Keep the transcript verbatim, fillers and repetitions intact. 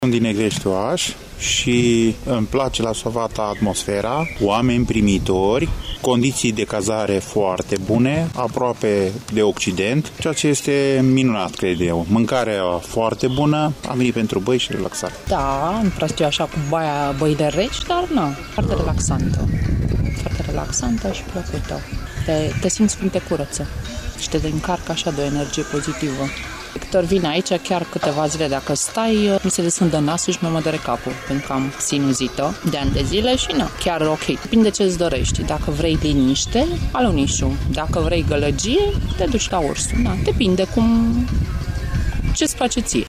Sunt din Negrești Oaș și îmi place la Sovata atmosfera, oameni primitori, condiții de cazare foarte bune, aproape de Occident, ceea ce este minunat, cred eu. Mâncarea foarte bună, am venit pentru băi și relaxare. Da, nu prea știu așa cu baia, băile reci, dar nu, foarte relaxantă. Foarte relaxantă și plăcută. Te, te simți cum te curăță și te încarcă așa de o energie pozitivă. Câte ori vin aici, chiar câteva zile dacă stai, mi se desfundă nasul și mi-mă doare capul, pentru că am sinuzită de ani de zile și nu, chiar ok. Depinde ce îți dorești. Dacă vrei liniște, alunișul. Dacă vrei gălăgie, te duci la ursul. Da, depinde cum ce-ți place ție.